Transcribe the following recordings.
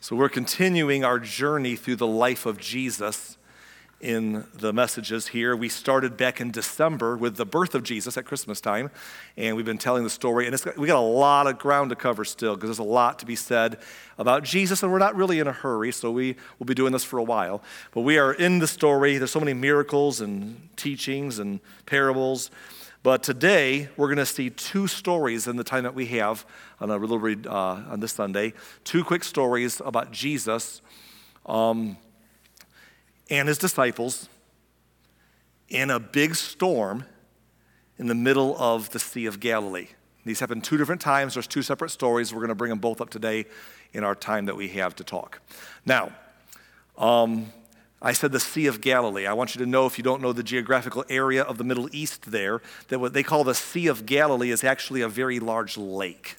So we're continuing our journey through the life of Jesus in the messages here. We started back in December with the birth of Jesus at Christmas time, and we've been telling the story, and we got a lot of ground to cover still because there's a lot to be said about Jesus, and we're not really in a hurry, so we will be doing this for a while. But we are in the story. There's so many miracles and teachings and parables. But today, we're going to see two stories in the time that we have on a little read on this Sunday. Two quick stories about Jesus and his disciples in a big storm in the middle of the Sea of Galilee. These happen two different times. There's two separate stories. We're going to bring them both up today in our time that we have to talk. Now, I said the Sea of Galilee. I want you to know, if you don't know the geographical area of the Middle East there, that what they call the Sea of Galilee is actually a very large lake.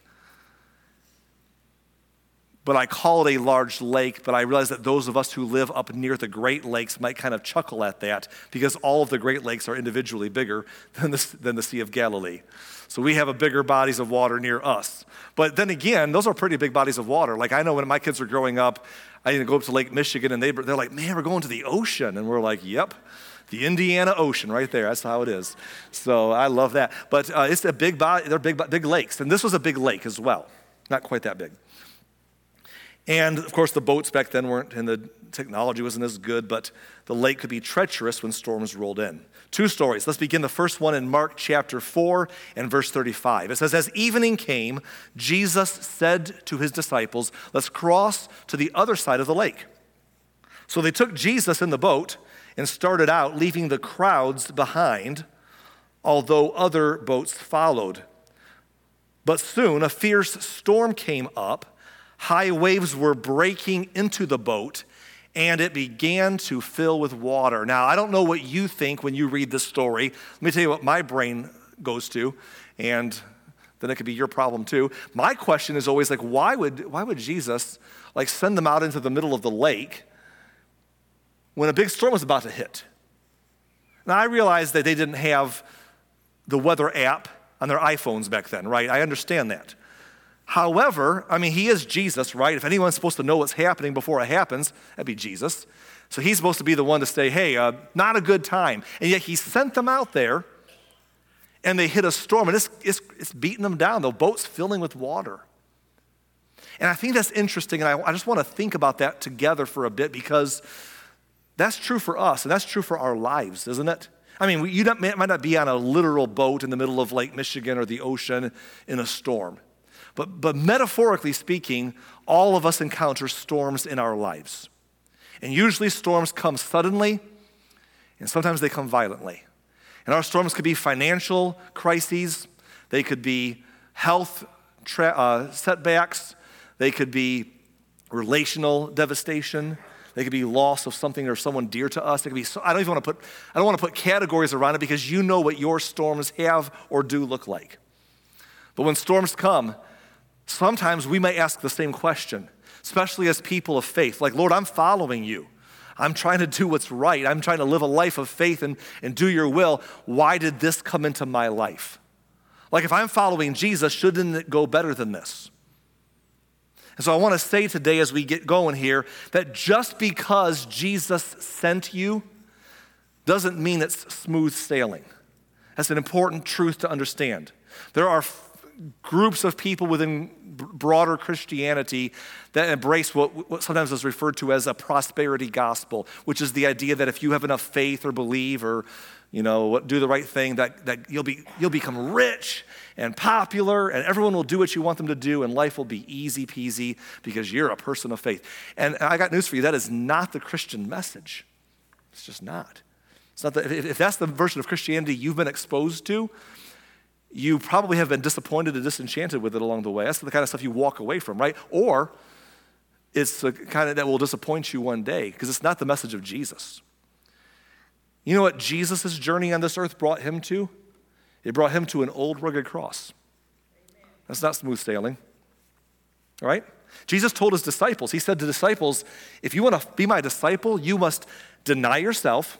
But I call it a large lake, but I realize that those of us who live up near the Great Lakes might kind of chuckle at that because all of the Great Lakes are individually bigger than the Sea of Galilee. So we have a bigger bodies of water near us. But then again, those are pretty big bodies of water. Like I know when my kids were growing up, I didn't go up to Lake Michigan, and they're like, man, we're going to the ocean. And we're like, yep, the Indiana Ocean right there. That's how it is. So I love that. But it's a big body. They're big lakes. And this was a big lake as well. Not quite that big. And, of course, the boats back then weren't, and the technology wasn't as good, but the lake could be treacherous when storms rolled in. Two stories. Let's begin the first one in Mark chapter 4 and verse 35. It says, as evening came, Jesus said to his disciples, let's cross to the other side of the lake. So they took Jesus in the boat and started out, leaving the crowds behind, although other boats followed. But soon a fierce storm came up. High waves were breaking into the boat, and it began to fill with water. Now, I don't know what you think when you read this story. Let me tell you what my brain goes to, and then it could be your problem too. My question is always like, why would Jesus send them out into the middle of the lake when a big storm was about to hit? Now, I realize that they didn't have the weather app on their iPhones back then, right? I understand that. However, he is Jesus, right? If anyone's supposed to know what's happening before it happens, that'd be Jesus. So he's supposed to be the one to say, hey, not a good time. And yet he sent them out there, and they hit a storm, and it's beating them down. The boat's filling with water. And I think that's interesting, and I just want to think about that together for a bit, because that's true for us, and that's true for our lives, isn't it? You might not be on a literal boat in the middle of Lake Michigan or the ocean in a storm. But metaphorically speaking, all of us encounter storms in our lives. And usually storms come suddenly, and sometimes they come violently. And our storms could be financial crises. They could be health setbacks. They could be relational devastation. They could be loss of something or someone dear to us. They could be. I don't want to put categories around it, because you know what your storms have or do look like. But when storms come, sometimes we may ask the same question, especially as people of faith. Like, Lord, I'm following you. I'm trying to do what's right. I'm trying to live a life of faith and do your will. Why did this come into my life? Like, if I'm following Jesus, shouldn't it go better than this? And so I want to say today as we get going here that just because Jesus sent you doesn't mean it's smooth sailing. That's an important truth to understand. There are groups of people within broader Christianity that embrace what sometimes is referred to as a prosperity gospel, which is the idea that if you have enough faith or believe or do the right thing, that you'll become rich and popular, and everyone will do what you want them to do, and life will be easy peasy because you're a person of faith. And I got news for you: that is not the Christian message. It's just not. It's not if that's the version of Christianity you've been exposed to, you probably have been disappointed and disenchanted with it along the way. That's the kind of stuff you walk away from, right? Or it's the kind of that will disappoint you one day, because it's not the message of Jesus. You know what Jesus' journey on this earth brought him to? It brought him to an old rugged cross. Amen. That's not smooth sailing, all right? Jesus told his disciples, he said to disciples, if you want to be my disciple, you must deny yourself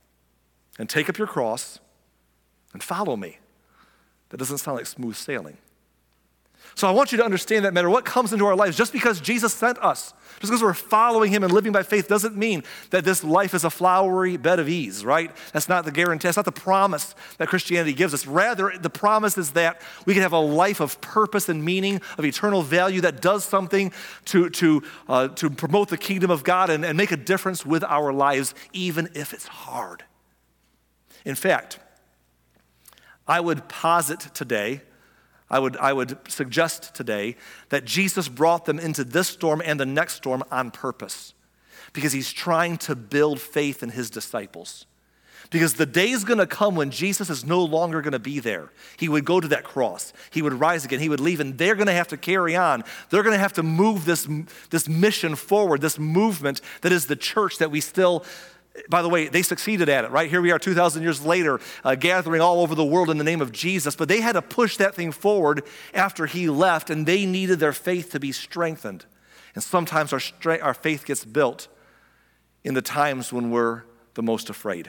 and take up your cross and follow me. That doesn't sound like smooth sailing. So I want you to understand that no matter what comes into our lives, just because Jesus sent us, just because we're following him and living by faith doesn't mean that this life is a flowery bed of ease, right? That's not the guarantee. That's not the promise that Christianity gives us. Rather, the promise is that we can have a life of purpose and meaning, of eternal value that does something to promote the kingdom of God and make a difference with our lives, even if it's hard. In fact, I would posit today, I would suggest today that Jesus brought them into this storm and the next storm on purpose because he's trying to build faith in his disciples. Because the day is going to come when Jesus is no longer going to be there. He would go to that cross. He would rise again. He would leave, and they're going to have to carry on. They're going to have to move this mission forward, this movement that is the church that we still. By the way, they succeeded at it, right? Here we are 2,000 years later, gathering all over the world in the name of Jesus. But they had to push that thing forward after he left, and they needed their faith to be strengthened. And sometimes our faith gets built in the times when we're the most afraid.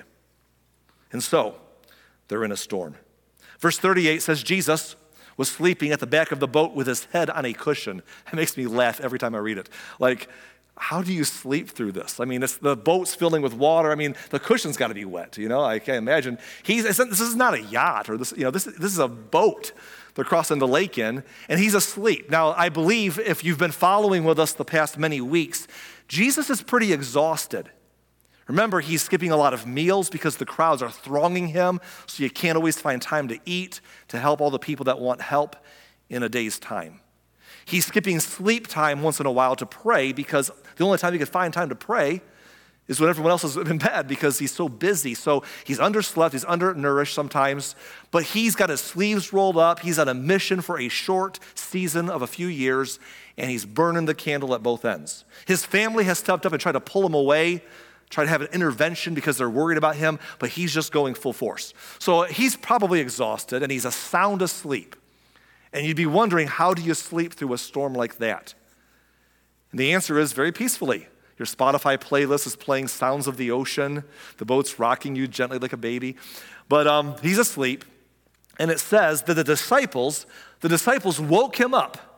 And so, they're in a storm. Verse 38 says, Jesus was sleeping at the back of the boat with his head on a cushion. It makes me laugh every time I read it. Like, how do you sleep through this? I mean, the boat's filling with water. I mean, the cushion's got to be wet, I can't imagine. This is not a yacht, or this is a boat they're crossing the lake in, and he's asleep. Now, I believe if you've been following with us the past many weeks, Jesus is pretty exhausted. Remember, he's skipping a lot of meals because the crowds are thronging him, so you can't always find time to eat, to help all the people that want help in a day's time. He's skipping sleep time once in a while to pray because the only time he can find time to pray is when everyone else is in bed because he's so busy. So he's underslept, he's undernourished sometimes, but he's got his sleeves rolled up. He's on a mission for a short season of a few years, and he's burning the candle at both ends. His family has stepped up and tried to pull him away, try to have an intervention because they're worried about him, but he's just going full force. So he's probably exhausted, and he's sound asleep. And you'd be wondering, how do you sleep through a storm like that? And the answer is very peacefully. Your Spotify playlist is playing sounds of the ocean. The boat's rocking you gently like a baby. But he's asleep. And it says that the disciples woke him up,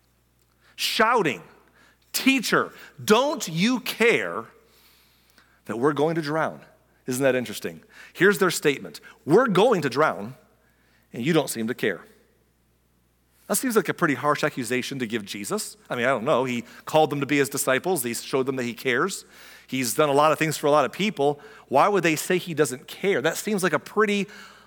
shouting, "Teacher, don't you care that we're going to drown?" Isn't that interesting? Here's their statement. We're going to drown, and you don't seem to care. That seems like a pretty harsh accusation to give Jesus. I mean, I don't know. He called them to be his disciples. He showed them that he cares. He's done a lot of things for a lot of people. Why would they say he doesn't care? That seems like a pretty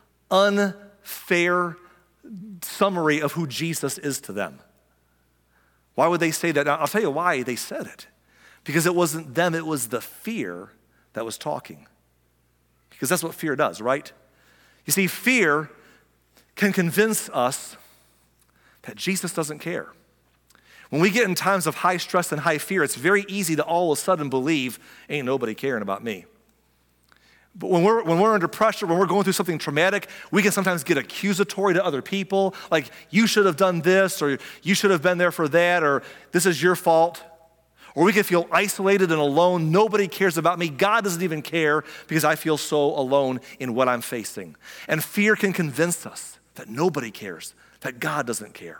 unfair summary of who Jesus is to them. Why would they say that? Now, I'll tell you why they said it. Because it wasn't them, it was the fear that was talking. Because that's what fear does, right? You see, fear can convince us that Jesus doesn't care. When we get in times of high stress and high fear, it's very easy to all of a sudden believe, ain't nobody caring about me. But when we're under pressure, when we're going through something traumatic, we can sometimes get accusatory to other people, like, you should have done this, or you should have been there for that, or this is your fault. Or we can feel isolated and alone. Nobody cares about me. God doesn't even care because I feel so alone in what I'm facing. And fear can convince us that nobody cares, that God doesn't care.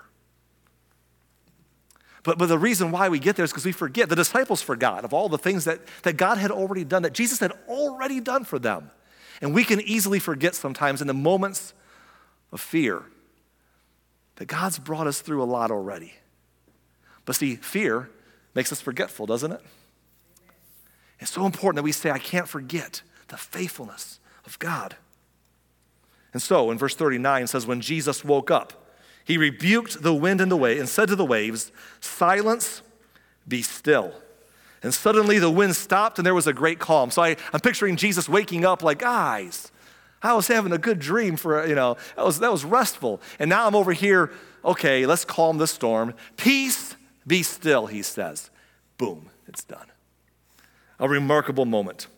But the reason why we get there is because we forget. The disciples forgot of all the things that God had already done, that Jesus had already done for them. And we can easily forget sometimes in the moments of fear that God's brought us through a lot already. But see, fear makes us forgetful, doesn't it? It's so important that we say, I can't forget the faithfulness of God. And so in verse 39 it says, when Jesus woke up, he rebuked the wind and the wave and said to the waves, "Silence, be still." And suddenly the wind stopped and there was a great calm. So I'm picturing Jesus waking up like, guys, I was having a good dream that was restful. And now I'm over here, okay, let's calm the storm. Peace, be still, he says. Boom, it's done. A remarkable moment.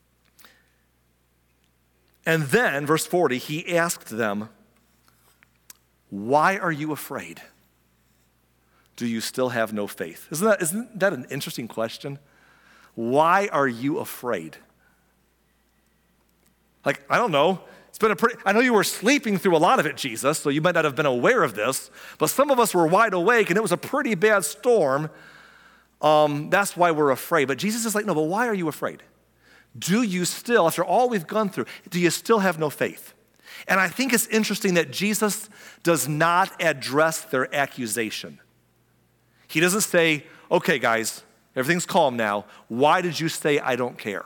And then, verse 40, he asked them, "Why are you afraid? Do you still have no faith?" Isn't that an interesting question? Why are you afraid? Like, I don't know. I know you were sleeping through a lot of it, Jesus, so you might not have been aware of this, but some of us were wide awake and it was a pretty bad storm. That's why we're afraid. But Jesus is like, no, but why are you afraid? Do you still, after all we've gone through, do you still have no faith? And I think it's interesting that Jesus does not address their accusation. He doesn't say, okay, guys, everything's calm now. Why did you say I don't care?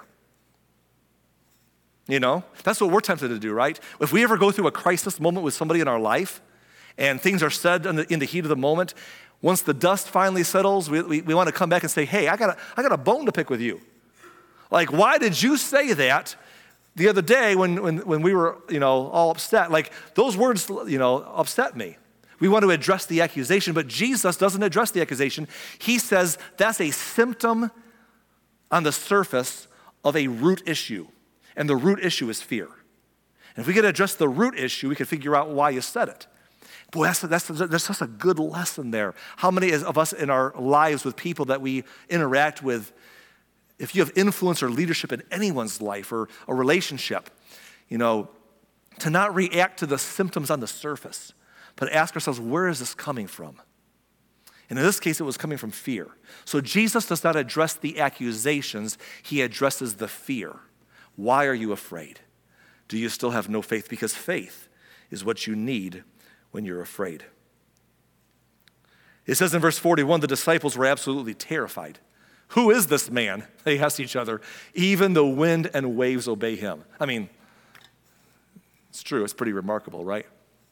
You know, that's what we're tempted to do, right? If we ever go through a crisis moment with somebody in our life and things are said in the heat of the moment, once the dust finally settles, we want to come back and say, hey, I got a bone to pick with you. Like, why did you say that the other day when we were, all upset? Like, those words, upset me. We want to address the accusation, but Jesus doesn't address the accusation. He says that's a symptom on the surface of a root issue. And the root issue is fear. And if we could address the root issue, we could figure out why you said it. Boy, there's such a good lesson there. How many of us in our lives with people that we interact with, if you have influence or leadership in anyone's life or a relationship, to not react to the symptoms on the surface, but ask ourselves, where is this coming from? And in this case, it was coming from fear. So Jesus does not address the accusations, he addresses the fear. Why are you afraid? Do you still have no faith? Because faith is what you need when you're afraid. It says in verse 41, the disciples were absolutely terrified. Who is this man? They asked each other. Even the wind and waves obey him. I mean, it's true. It's pretty remarkable, right?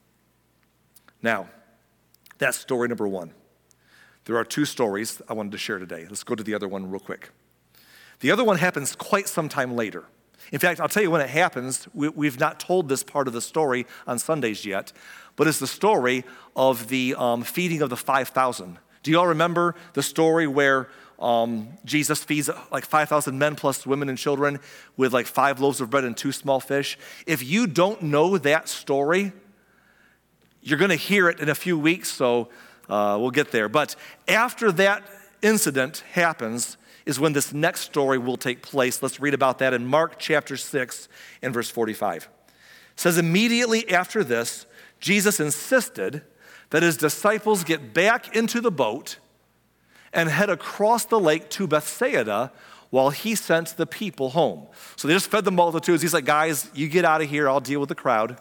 Now, that's story number one. There are two stories I wanted to share today. Let's go to the other one real quick. The other one happens quite some time later. In fact, I'll tell you when it happens. We've not told this part of the story on Sundays yet, but it's the story of the feeding of the 5,000. Do you all remember the story where Jesus feeds like 5,000 men plus women and children with like 5 loaves of bread and 2 small fish? If you don't know that story, you're going to hear it in a few weeks, so we'll get there. But after that incident happens is when this next story will take place. Let's read about that in Mark chapter 6 and verse 45. It says, immediately after this, Jesus insisted that his disciples get back into the boat and head across the lake to Bethsaida while he sent the people home. So they just fed the multitudes. He's like, guys, you get out of here. I'll deal with the crowd.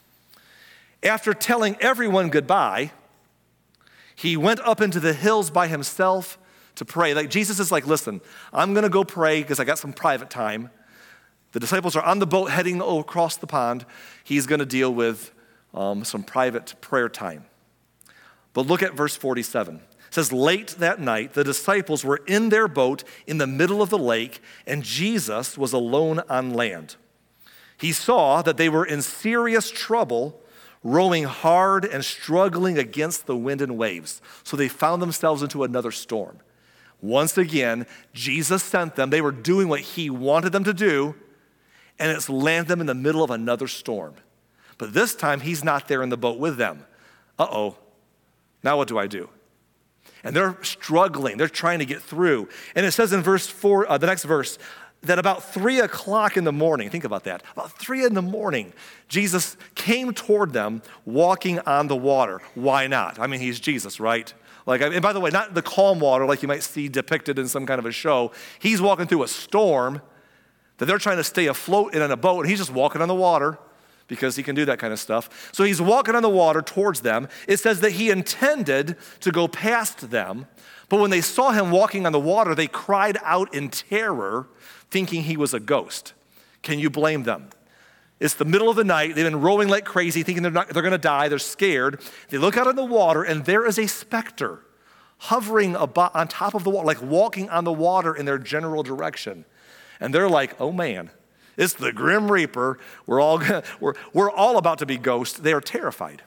After telling everyone goodbye, he went up into the hills by himself to pray. Like Jesus is like, listen, I'm going to go pray because I got some private time. The disciples are on the boat heading across the pond. He's going to deal with some private prayer time. But look at verse 47. It says, late that night, the disciples were in their boat in the middle of the lake, and Jesus was alone on land. He saw that they were in serious trouble, rowing hard and struggling against the wind and waves. So they found themselves into another storm. Once again, Jesus sent them. They were doing what he wanted them to do, and it's landed them in the middle of another storm. But this time, he's not there in the boat with them. Uh-oh, now what do I do? And they're struggling. They're trying to get through. And it says in verse 4, the next verse, that about 3 o'clock in the morning, think about that, about 3 in the morning, Jesus came toward them walking on the water. Why not? I mean, he's Jesus, right? And by the way, not the calm water like you might see depicted in some kind of a show. He's walking through a storm that they're trying to stay afloat in on a boat, and he's just walking on the water because he can do that kind of stuff. So he's walking on the water towards them. It says that he intended to go past them, but when they saw him walking on the water, they cried out in terror, thinking he was a ghost. Can you blame them? It's the middle of the night. They've been rowing like crazy, thinking they're going to die. They're scared. They look out in the water, and there is a specter hovering on top of the water, like walking on the water in their general direction. And they're like, oh man, it's the Grim Reaper. We're all about to be ghosts. They are terrified.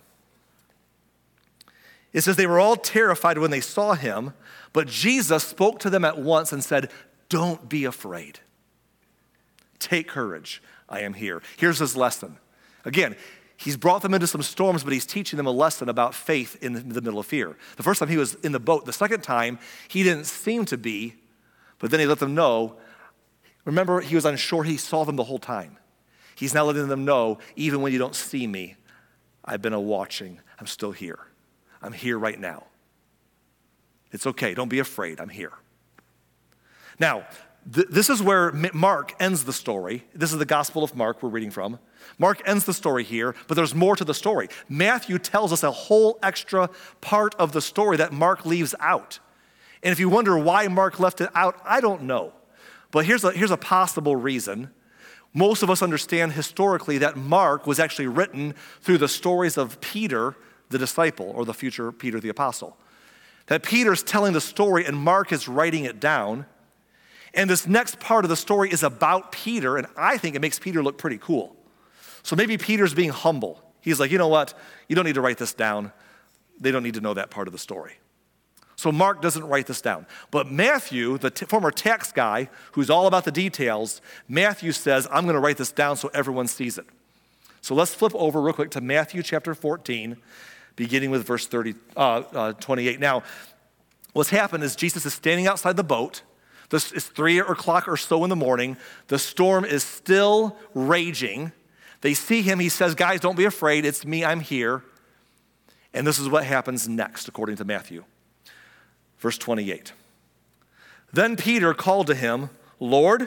It says they were all terrified when they saw him, but Jesus spoke to them at once and said, don't be afraid. Take courage. I am here. Here's his lesson. Again, he's brought them into some storms, but he's teaching them a lesson about faith in the middle of fear. The first time he was in the boat. The second time, he didn't seem to be, but then he let them know. Remember, he was on shore. He saw them the whole time. He's now letting them know, even when you don't see me, I've been watching. I'm still here. I'm here right now. It's okay. Don't be afraid. I'm here. Now, this is where Mark ends the story. This is the Gospel of Mark we're reading from. Mark ends the story here, but there's more to the story. Matthew tells us a whole extra part of the story that Mark leaves out. And if you wonder why Mark left it out, I don't know. But here's a possible reason. Most of us understand historically that Mark was actually written through the stories of Peter, the disciple, or the future Peter the apostle. That Peter's telling the story and Mark is writing it down. And this next part of the story is about Peter, and I think it makes Peter look pretty cool. So maybe Peter's being humble. He's like, you know what? You don't need to write this down. They don't need to know that part of the story. So Mark doesn't write this down. But Matthew, the former tax guy, who's all about the details, Matthew says, I'm going to write this down so everyone sees it. So let's flip over real quick to Matthew chapter 14, beginning with verse 28. Now, what's happened is Jesus is standing outside the boat. It's 3 o'clock or so in the morning. The storm is still raging. They see him. He says, guys, don't be afraid. It's me. I'm here. And this is what happens next, according to Matthew. Verse 28. Then Peter called to him, Lord,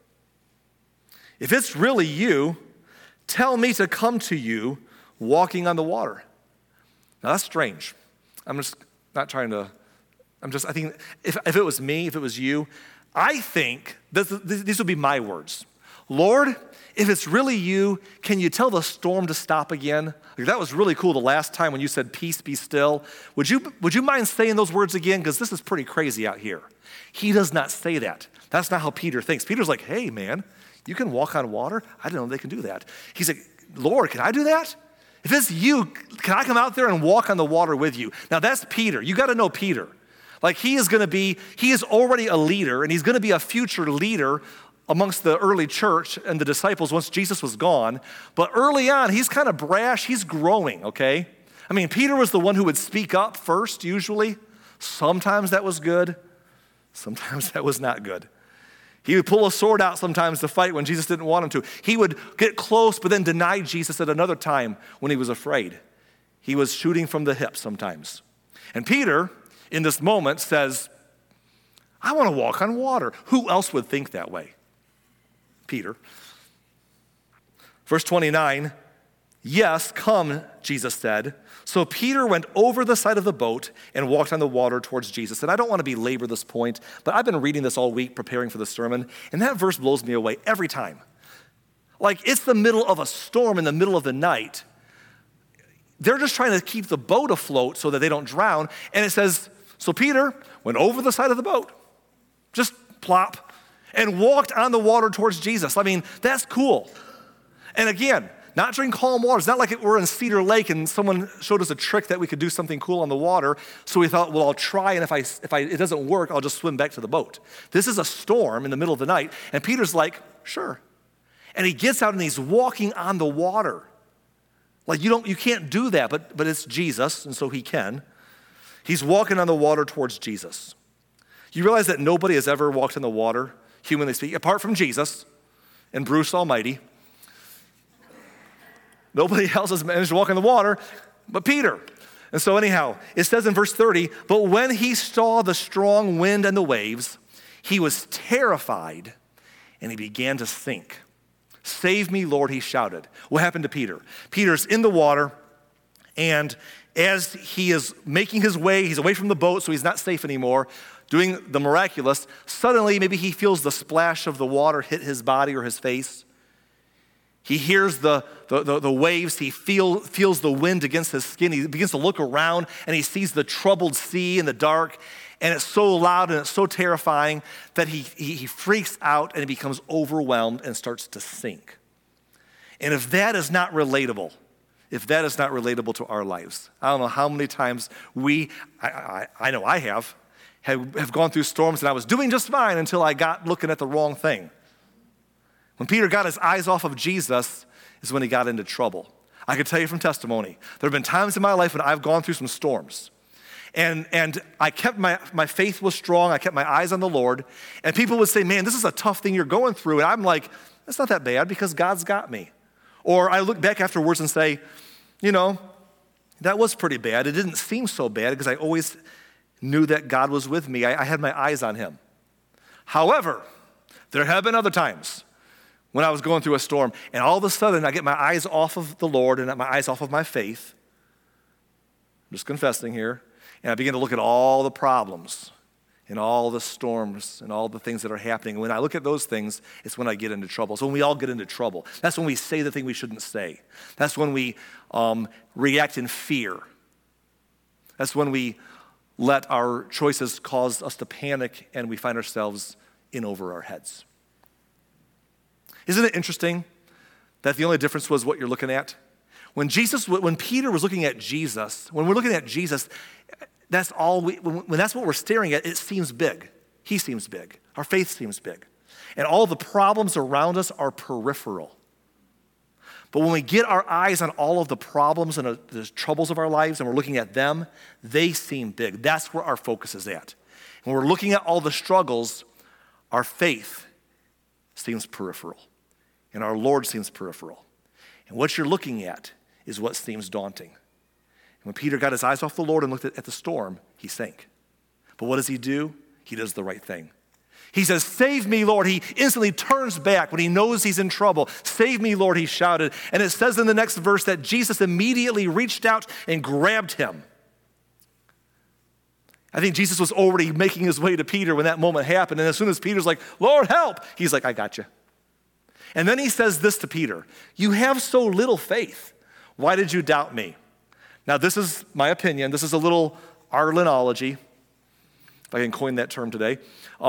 if it's really you, tell me to come to you walking on the water. Now that's strange. I think if it was me, if it was you, I think these would be my words. Lord, if it's really you, can you tell the storm to stop again? Like, that was really cool the last time when you said, peace, be still. Would you mind saying those words again? Because this is pretty crazy out here. He does not say that. That's not how Peter thinks. Peter's like, hey, man, you can walk on water? I didn't know they can do that. He's like, Lord, can I do that? If it's you, can I come out there and walk on the water with you? Now, that's Peter. You got to know Peter. Like, he is already a leader, and he's going to be a future leader amongst the early church and the disciples once Jesus was gone. But early on, he's kind of brash. He's growing, okay? I mean, Peter was the one who would speak up first, usually. Sometimes that was good. Sometimes that was not good. He would pull a sword out sometimes to fight when Jesus didn't want him to. He would get close, but then deny Jesus at another time when he was afraid. He was shooting from the hip sometimes. And Peter, in this moment, says, I want to walk on water. Who else would think that way? Peter. Verse 29, yes, come, Jesus said. So Peter went over the side of the boat and walked on the water towards Jesus. And I don't want to belabor this point, but I've been reading this all week preparing for the sermon, and that verse blows me away every time. Like, it's the middle of a storm in the middle of the night. They're just trying to keep the boat afloat so that they don't drown. And it says, so Peter went over the side of the boat, just plop, and walked on the water towards Jesus. I mean, that's cool. And again, not during calm water. It's not like we're in Cedar Lake and someone showed us a trick that we could do something cool on the water. So we thought, well, I'll try, and if it doesn't work, I'll just swim back to the boat. This is a storm in the middle of the night, and Peter's like, sure. And he gets out and he's walking on the water. Like, you can't do that, but it's Jesus, and so he can. He's walking on the water towards Jesus. You realize that nobody has ever walked in the water, humanly speaking, apart from Jesus and Bruce Almighty. Nobody else has managed to walk in the water but Peter. And so anyhow, it says in verse 30, but when he saw the strong wind and the waves, he was terrified and he began to sink. Save me, Lord, he shouted. What happened to Peter? Peter's in the water, and as he is making his way, he's away from the boat, so he's not safe anymore, doing the miraculous. Suddenly, maybe he feels the splash of the water hit his body or his face. He hears the waves. He feels the wind against his skin. He begins to look around, and he sees the troubled sea in the dark, and it's so loud and it's so terrifying that he freaks out and he becomes overwhelmed and starts to sink. And if that is not relatable to our lives, I don't know how many times I know I have gone through storms and I was doing just fine until I got looking at the wrong thing. When Peter got his eyes off of Jesus is when he got into trouble. I can tell you from testimony, there have been times in my life when I've gone through some storms. And I kept my faith was strong. I kept my eyes on the Lord. And people would say, man, this is a tough thing you're going through. And I'm like, it's not that bad because God's got me. Or I look back afterwards and say, that was pretty bad. It didn't seem so bad because I always knew that God was with me. I had my eyes on him. However, there have been other times when I was going through a storm, and all of a sudden I get my eyes off of the Lord and my eyes off of my faith. I'm just confessing here. And I begin to look at all the problems and all the storms and all the things that are happening. And when I look at those things, it's when I get into trouble. So when we all get into trouble, that's when we say the thing we shouldn't say. That's when we react in fear. That's when we let our choices cause us to panic and we find ourselves in over our heads. Isn't it interesting that the only difference was what you're looking at? When Peter was looking at Jesus, when we're looking at Jesus, when that's what we're staring at, it seems big. He seems big. Our faith seems big. And all the problems around us are peripheral. But when we get our eyes on all of the problems and the troubles of our lives and we're looking at them, they seem big. That's where our focus is at. When we're looking at all the struggles, our faith seems peripheral. And our Lord seems peripheral. And what you're looking at is what seems daunting. And when Peter got his eyes off the Lord and looked at the storm, he sank. But what does he do? He does the right thing. He says, "Save me, Lord." He instantly turns back when he knows he's in trouble. "Save me, Lord," he shouted. And it says in the next verse that Jesus immediately reached out and grabbed him. I think Jesus was already making his way to Peter when that moment happened. And as soon as Peter's like, "Lord, help," he's like, "I got you." And then he says this to Peter, "You have so little faith. Why did you doubt me?" Now, this is my opinion. This is a little Arlenology, if I can coin that term today.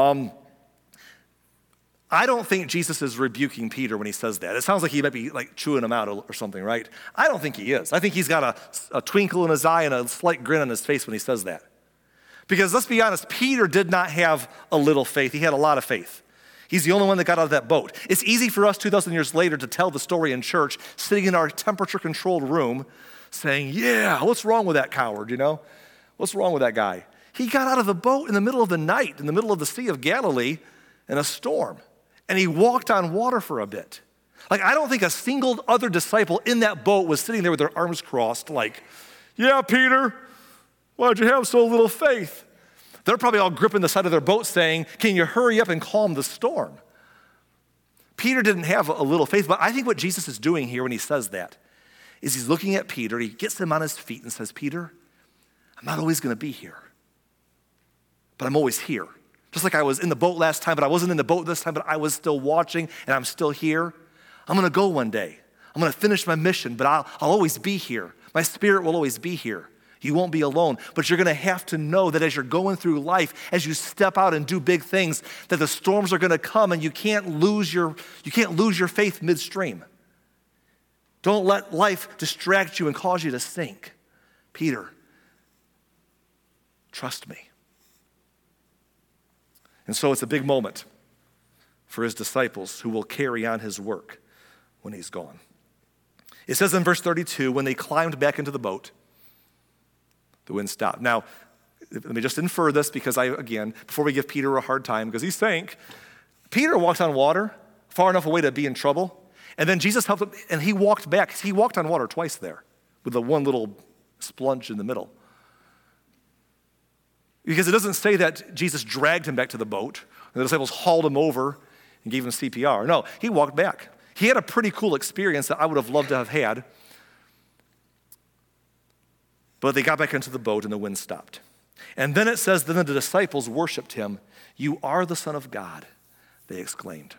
I don't think Jesus is rebuking Peter when he says that. It sounds like he might be like chewing him out or something, right? I don't think he is. I think he's got a twinkle in his eye and a slight grin on his face when he says that. Because let's be honest, Peter did not have a little faith. He had a lot of faith. He's the only one that got out of that boat. It's easy for us 2,000 years later to tell the story in church, sitting in our temperature-controlled room, saying, "Yeah, what's wrong with that coward, What's wrong with that guy?" He got out of the boat in the middle of the night, in the middle of the Sea of Galilee, in a storm, and he walked on water for a bit. Like, I don't think a single other disciple in that boat was sitting there with their arms crossed like, "Yeah, Peter, why'd you have so little faith?" They're probably all gripping the side of their boat saying, "Can you hurry up and calm the storm?" Peter didn't have a little faith, but I think what Jesus is doing here when he says that is he's looking at Peter, he gets him on his feet and says, "Peter, I'm not always going to be here, but I'm always here. Just like I was in the boat last time, but I wasn't in the boat this time, but I was still watching and I'm still here. I'm going to go one day. I'm going to finish my mission, but I'll always be here. My spirit will always be here. You won't be alone, but you're going to have to know that as you're going through life, as you step out and do big things, that the storms are going to come and you can't lose your faith midstream. Don't let life distract you and cause you to sink. Peter, trust me." And so it's a big moment for his disciples who will carry on his work when he's gone. It says in verse 32, when they climbed back into the boat, the wind stopped. Now, let me just infer this because before we give Peter a hard time, because he sank, Peter walked on water far enough away to be in trouble, and then Jesus helped him, and he walked back. He walked on water twice there with the one little splunge in the middle. Because it doesn't say that Jesus dragged him back to the boat, and the disciples hauled him over and gave him CPR. No, he walked back. He had a pretty cool experience that I would have loved to have had. But they got back into the boat and the wind stopped. And then it says, then the disciples worshiped him. "You are the Son of God," they exclaimed.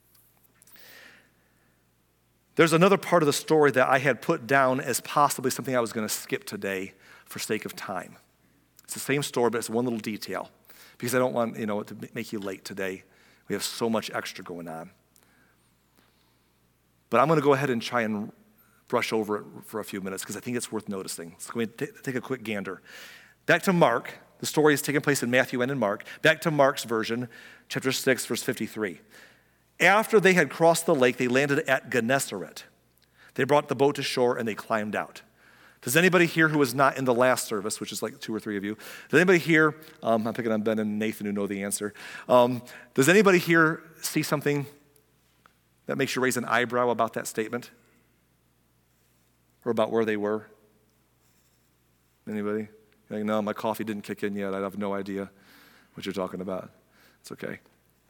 There's another part of the story that I had put down as possibly something I was going to skip today for sake of time. It's the same story, but it's one little detail because I don't want to make you late today. We have so much extra going on. But I'm going to go ahead and try and brush over it for a few minutes because I think it's worth noticing. So let me take a quick gander. Back to Mark. The story is taking place in Matthew and in Mark. Back to Mark's version, chapter 6, verse 53. After they had crossed the lake, they landed at Gennesaret. They brought the boat to shore and they climbed out. Does anybody here who was not in the last service, which is like 2 or 3 of you, does anybody here, I'm picking on Ben and Nathan who know the answer, does anybody here see something that makes you raise an eyebrow about that statement? Or about where they were? Anybody? You're like, no, my coffee didn't kick in yet. I have no idea what you're talking about. It's okay.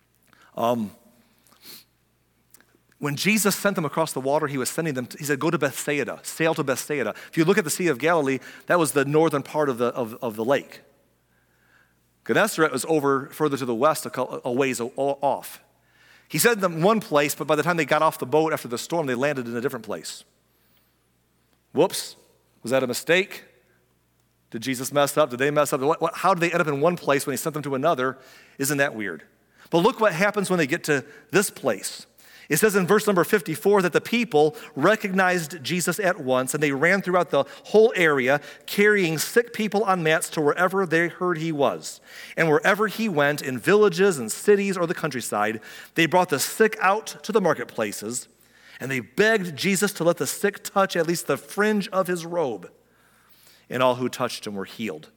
When Jesus sent them across the water, he was sending them, he said, go to Bethsaida, sail to Bethsaida. If you look at the Sea of Galilee, that was the northern part of the lake. Gennesaret was over further to the west, a ways off. He sent them one place, but by the time they got off the boat after the storm, they landed in a different place. Whoops, was that a mistake? Did Jesus mess up? Did they mess up? How did they end up in one place when he sent them to another? Isn't that weird? But look what happens when they get to this place. It says in verse number 54 that the people recognized Jesus at once, and they ran throughout the whole area, carrying sick people on mats to wherever they heard he was. And wherever he went, in villages and cities or the countryside, they brought the sick out to the marketplaces, and they begged Jesus to let the sick touch at least the fringe of his robe. And all who touched him were healed.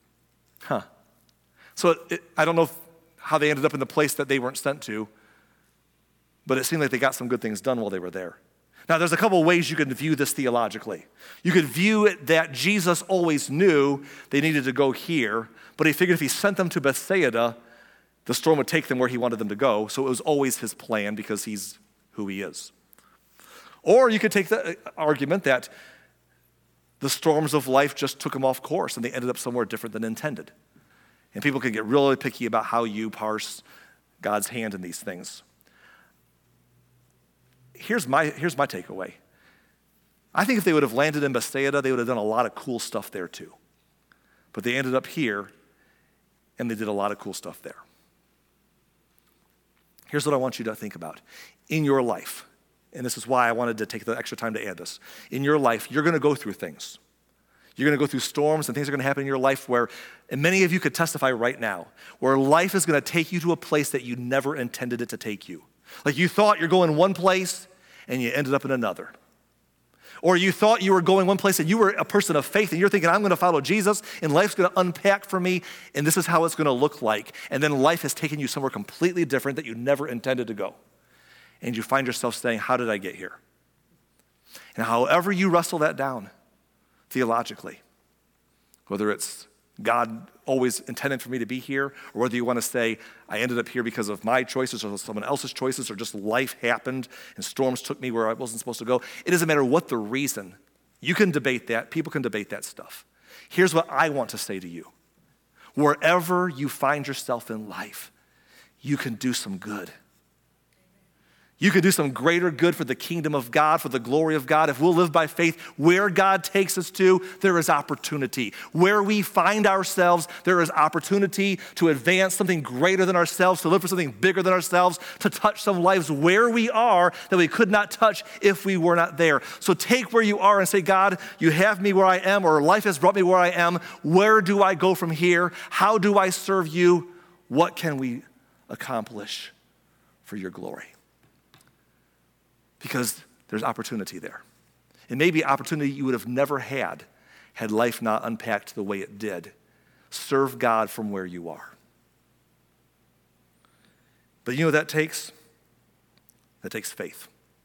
So I don't know how they ended up in the place that they weren't sent to, but it seemed like they got some good things done while they were there. Now, there's a couple of ways you can view this theologically. You could view it that Jesus always knew they needed to go here, but he figured if he sent them to Bethsaida, the storm would take them where he wanted them to go, so it was always his plan because he's who he is. Or you could take the argument that the storms of life just took them off course and they ended up somewhere different than intended. And people can get really picky about how you parse God's hand in these things. Here's my takeaway. I think if they would have landed in Bethsaida, they would have done a lot of cool stuff there too. But they ended up here, and they did a lot of cool stuff there. Here's what I want you to think about. In your life, and this is why I wanted to take the extra time to add this. In your life, you're going to go through things. You're going to go through storms, and things are going to happen in your life where, and many of you could testify right now, where life is going to take you to a place that you never intended it to take you. Like you thought you're going one place, and you ended up in another. Or you thought you were going one place and you were a person of faith and you're thinking, I'm going to follow Jesus and life's going to unpack for me and this is how it's going to look like. And then life has taken you somewhere completely different that you never intended to go. And you find yourself saying, how did I get here? And however you wrestle that down theologically, whether it's God always intended for me to be here, or whether you want to say, I ended up here because of my choices or someone else's choices, or just life happened and storms took me where I wasn't supposed to go. It doesn't matter what the reason. You can debate that. People can debate that stuff. Here's what I want to say to you. Wherever you find yourself in life, you can do some good. You can do some greater good for the kingdom of God, for the glory of God. If we'll live by faith, where God takes us to, there is opportunity. Where we find ourselves, there is opportunity to advance something greater than ourselves, to live for something bigger than ourselves, to touch some lives where we are that we could not touch if we were not there. So take where you are and say, God, you have me where I am, or life has brought me where I am. Where do I go from here? How do I serve you? What can we accomplish for your glory? Because there's opportunity there. It may be opportunity you would have never had life not unpacked the way it did. Serve God from where you are. But you know what that takes? That takes faith.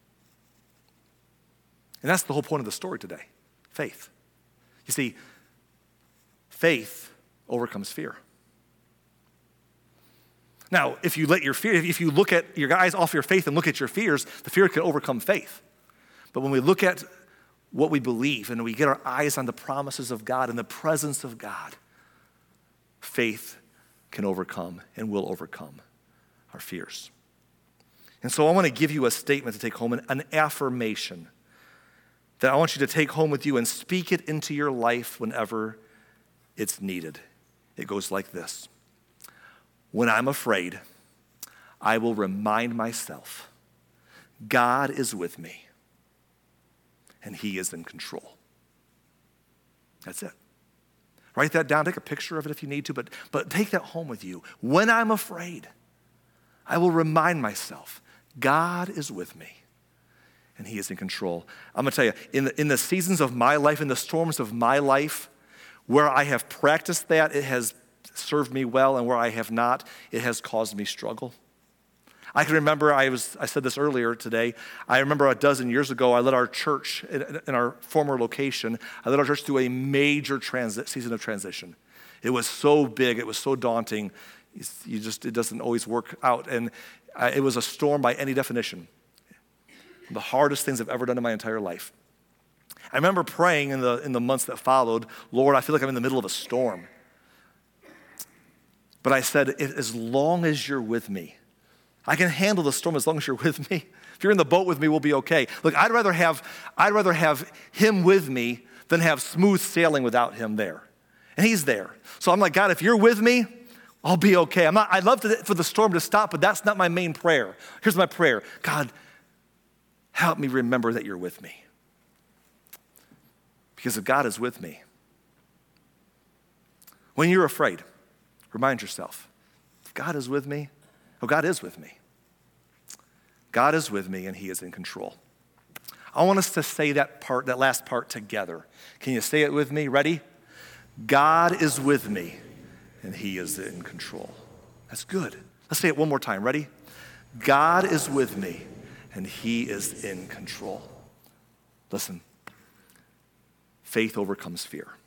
And that's the whole point of the story today, faith. You see, faith overcomes fear. Now, if you look at your eyes off your faith and look at your fears, the fear can overcome faith. But when we look at what we believe and we get our eyes on the promises of God and the presence of God, faith can overcome and will overcome our fears. And so I want to give you a statement to take home, an affirmation that I want you to take home with you and speak it into your life whenever it's needed. It goes like this. When I'm afraid, I will remind myself, God is with me, and he is in control. That's it. Write that down. Take a picture of it if you need to, but take that home with you. When I'm afraid, I will remind myself, God is with me, and he is in control. I'm going to tell you, in the seasons of my life, in the storms of my life, where I have practiced that, it has served me well, and where I have not, it has caused me struggle. I can remember, I said this earlier today, I remember a dozen years ago, I led our church in our former location, I led our church through a major season of transition. It was so big, it was so daunting, it doesn't always work out, and it was a storm by any definition. The hardest things I've ever done in my entire life. I remember praying in the months that followed, Lord, I feel like I'm in the middle of a storm. But I said, as long as you're with me, I can handle the storm as long as you're with me. If you're in the boat with me, we'll be okay. Look, I'd rather have him with me than have smooth sailing without him there. And he's there. So I'm like, God, if you're with me, I'll be okay. I'd love for the storm to stop, but that's not my main prayer. Here's my prayer. God, help me remember that you're with me. Because if God is with me, when you're afraid, remind yourself, if God is with me, God is with me. God is with me and he is in control. I want us to say that last part together. Can you say it with me? Ready? God is with me and he is in control. That's good. Let's say it one more time. Ready? God is with me and he is in control. Listen, faith overcomes fear.